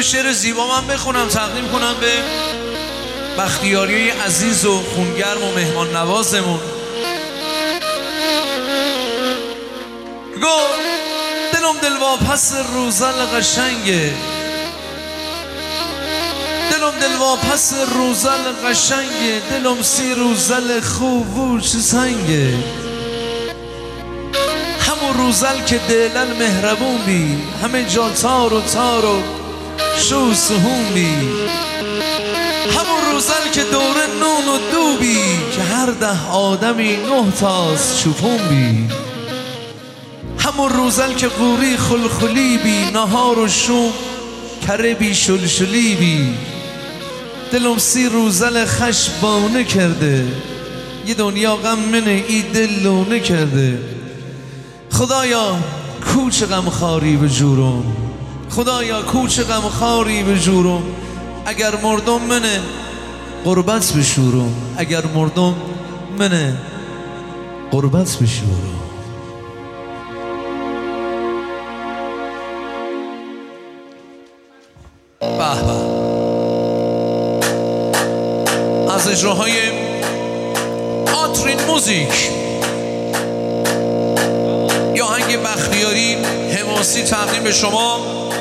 شعر زیبا من بخونم تقدیم کنم به بختیاری عزیز و خونگرم و مهمان نوازمون. گفت دلم دلواپس روزل قشنگه، دلم دلواپس روزل قشنگه، دلم سی روزل خوب و چه سنگه. همون روزل که دلل مهربون بی، همه جا تار و شو سهون بی. همون روزل که دوره نون و دوبی، که هر 10 آدمی 9 تاست چوپون بی. همون روزل که قوری خلخلی بی، نهار و شوم کره بی شلشلی بی. دلم سی روزل خشبانه کرده، یه دنیا غم منه ای دلونه کرده. خدایا کوچ غمخواری به جورم، خدایا کوچ غمخواری به جورم. اگر مردم منه قربت بشورم، اگر مردم منه قربت بشورم. به به از اجراهای آترین موزیک یا آهنگ بختیاری حماسی تقدیم به شما.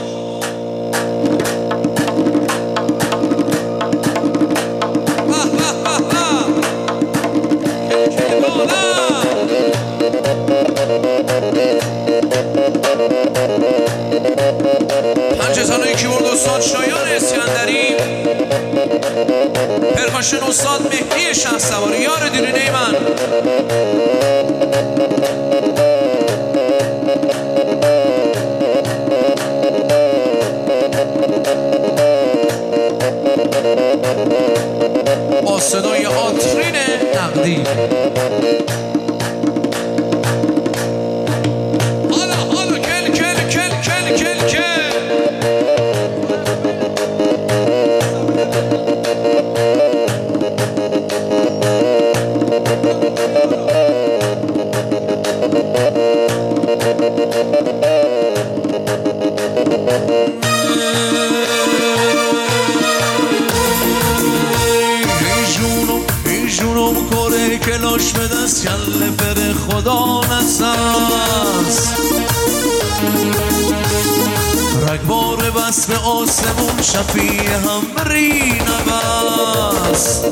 پنجه‌زنای کیبورد استاد شایان اسکندری، پرکاشن استاد مهدی شهسواری، یار دیرینه من. با صدای آترین نقدی. جونم کره کلاش به دست کله بره خدا نساز. رگبار بس به آسمون شفیه هم بری نبست.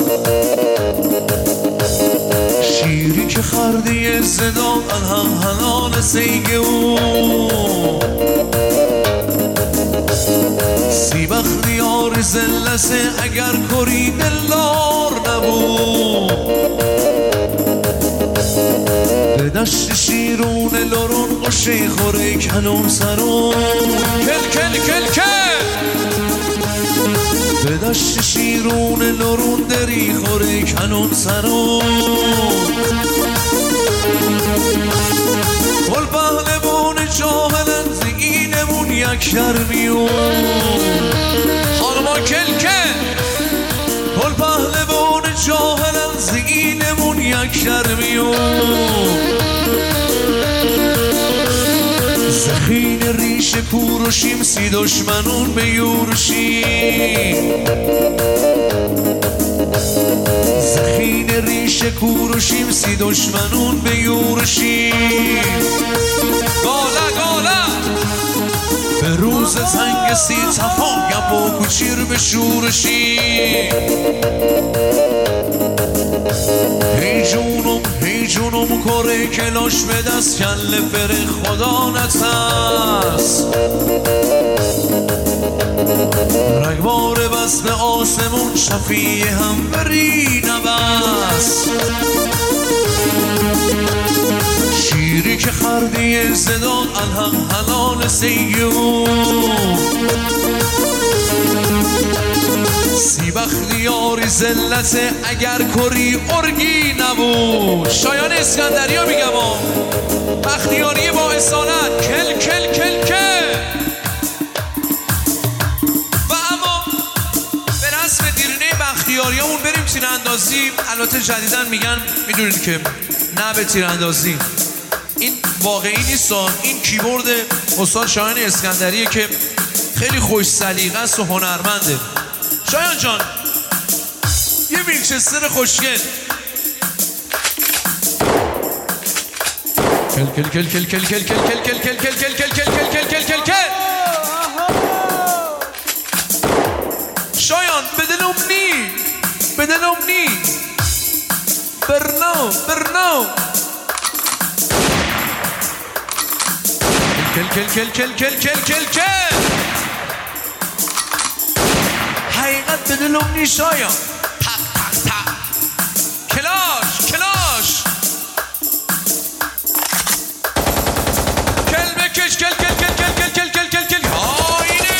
شیری که خردی زدا الهم حلال سیگه او سی بختیار زلسه اگر کری دلدار نبود. به دشت شیرون لرون قشه خوره کنون سرون کل کل کل کل. به دشت شیرون لرون دری خوره کنون سرون. گل پهلوان جاهلن زینمون یک شرمیون. خانما کل کل. گل پهلوان جاهلن زینمون یک شرمیون. زخین ریش کوروشیم سی دشمنون به یورشیم. زخین ریش کوروشیم سی دشمنون به یورشیم. گاله گاله به روز زنگ سی تفایم با کوچیر به شورشیم. هی جونم کره کلاش به دست کله بره خدا نترس. رگبار بس به آسمون شفیه هم بری نبست. شیری که خردی زدان الهم حلال سیگون سی بختیاری زلته اگر کری ارگی نبود. شایان اسکندری ها میگم بختیاری با اصالت کل کل کل کل. و اما به رسم دیرینه بختیاری همون بریم تیراندازی. البته جدیدن میگن میدونید که نه به تیراندازی، این واقعی نیست. این کیبورد استاد شایان اسکندریه که خیلی خوش سلیقه است و هنرمنده. شایان جان یه وینچستر خوشگل. کل کل کل کل کل کل کل کل کل کل کل کل کل کل کل کل کل. شایان بدنم نی بدنم نی برنو کل کل کل کل کل کل کل کل. حقیقت بدنم نی شایان. تق تق تق کلاش کلاش کل بکش کل کل کل کل کل کل کل کل کل. آینه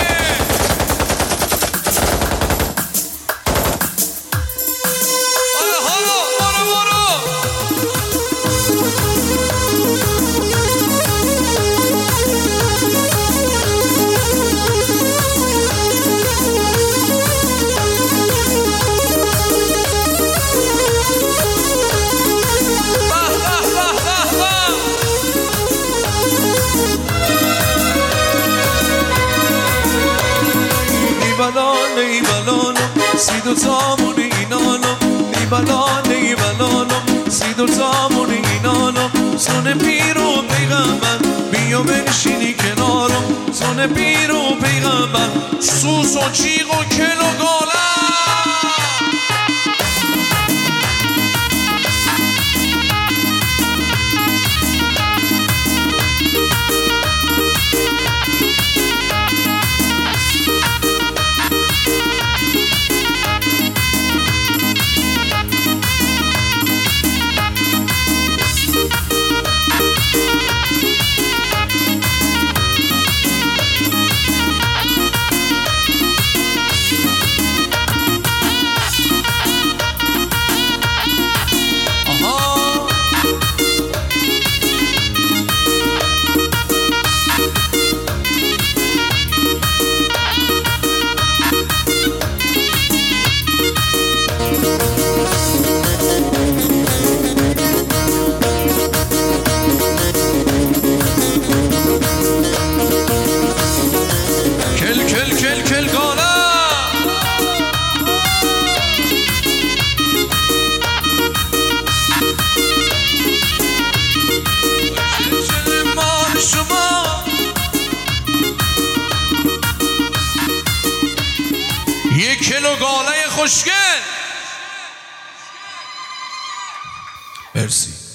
سی دو تامون اینانو نیبلانو سی دو تامون اینانو سن پیر و پیغمبر بیا بنشینی کنارم سن پیر و پیغمبر سوس و چیغ و کل و گاله. یک کیلو گاله خوشگل. مرسی.